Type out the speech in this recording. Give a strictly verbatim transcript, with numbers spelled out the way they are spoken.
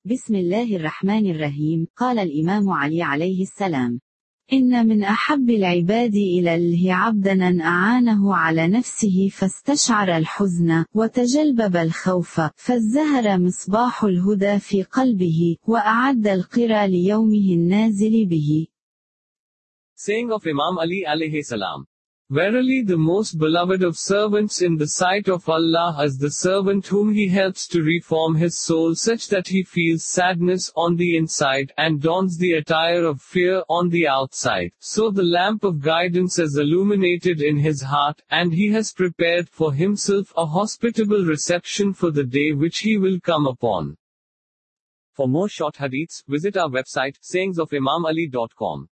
بسم الله الرحمن الرحيم. قال الإمام علي عليه السلام: إن من أحب العباد إلى الله عبدا أن أعانه على نفسه فاستشعر الحزن وتجلبب الخوف فازدهر مصباح الهدى في قلبه وأعد القرى ليومه النازل به. Saying of Imam Ali alayhi salam. Verily the most beloved of servants in the sight of Allah is the servant whom He helps to reform his soul such that he feels sadness on the inside and dons the attire of fear on the outside. So the lamp of guidance is illuminated in his heart, and he has prepared for himself a hospitable reception for the day which he will come upon. For more short hadiths, visit our website sayings of imam ali dot com.